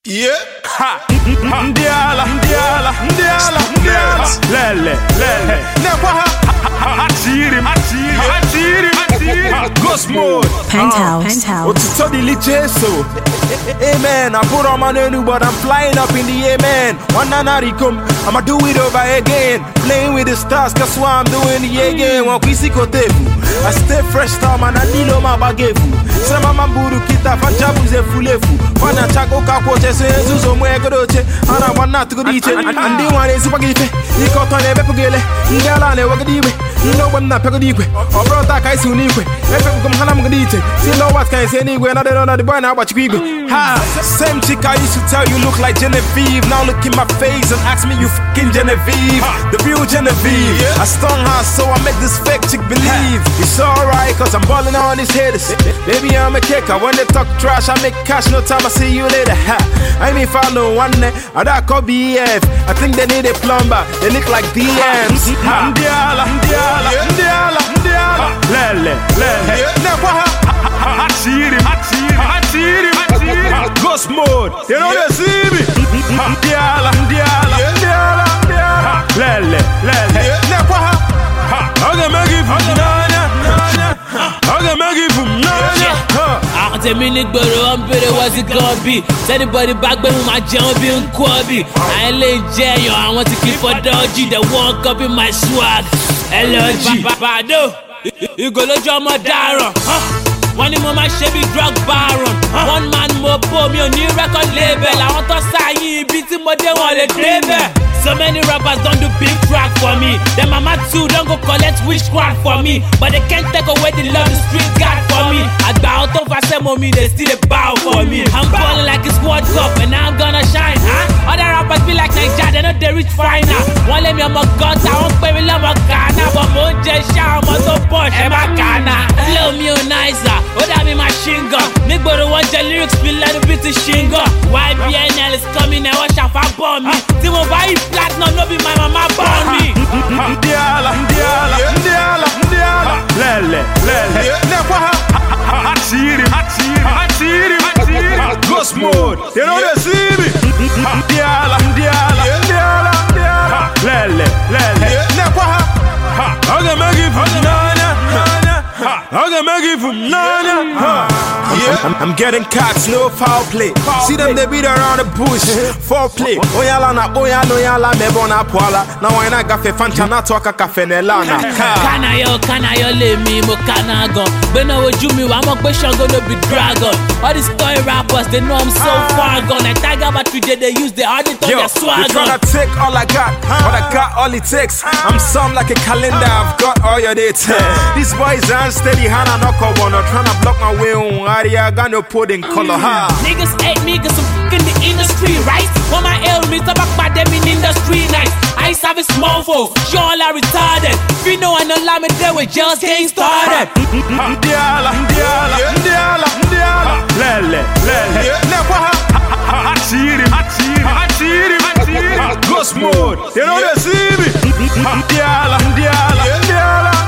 Yeah. Ha. Ndiala. Lele. Hatiri. Ghost mode. Penthouse. What's the licheso? Amen. I put on my new, but I'm flying up in the air, man. One come, I'ma do it over again. Playing with the stars, that's why I'm doing it again. One quisico tebu. I stay fresh, time and I need my bagefu. Sama mamburu kita fanjabu ze fulefu. Wana chako kakoche senzu zo mwegodoche. Ana wana tukudiche. Andi wane sipagife. Iko tone bepugele. Ngala ne wagadiwe. No one na pegodikwe. Or brother kai sunikwe. Efe kumhana mgadiche. See no what can say anywhere. Not the boy now what you ha. Same chick I used to tell you look like Genevieve. Now look in my face and ask me you fucking Genevieve. The real Genevieve. I stung her so I make this fake chick believe. It's alright cause I'm balling on these haters. Baby I'm a kicker. When they talk trash I make cash. No time I see you later. Ha. I mean follow one day. I that call BF. I think they need a plumber. They look like DMs. Ndiala. Lele. Hatiri. Ghost mode. You know they see me. Ndiala. Lele. Tell me nigga, I'm better, what's it gonna be? Tell anybody back when my jump in Kobe. I ain't late jail, I want to keep a dodgy that won't copy my swag. LG, Bado, you go to your Madara. One in my Chevy drug baron. One man more for me on new record label. I want to sign you, beating more than one label. So many rappers don't do big track for me. Them mama too don't go collect witchcraft for me. But they can't take away the love the street got for me. I bow out of mommy, they still a bow for me. I'm balling like it's World Cup and now I'm gonna shine, huh? Other rappers be like Nigeria, they know they reach final. One let me on my guts, I won't pay me love my Ghana. But more just shout, I'm so posh, and my Ghana. Love me nicer, oh that be machine gun. Nigga the one the lyrics feel like a bit of shingle. YBNL is coming and watch out for bomb me. Timo buy platinum, no be my mama born me. Ndiala. Lele. Hatiri. Ghost mode. You know they see me. Ndiala. Lele. I'm getting cocks, no foul play. See them, they beat around the bush. Foreplay. Oyala na oyala me bona poala. Now I na gafe fanta na toka cafe nelana. Kana yo le mi mo kana gon. Bena wo jumi wa mo pe shango no be dragon. All these toy rappers they know I'm so far gone. Like Tiger but today they use the audit on their swag. You tryna take all I got, but I got all it takes. I'm some like a calendar, I've got all your dates. These boys aren't steady, Hannah knock on one. Tryna block my way on area, got no pudding color. Niggas hate me cause I'm in the industry, right? When my ailments are back by them in industry nice. I used to have a small phone, y'all are retarded. If you know I know lie me there with just getting started. Ndiala. Lele. Hatiri. Ghost mode. You know they see me. Ndiala.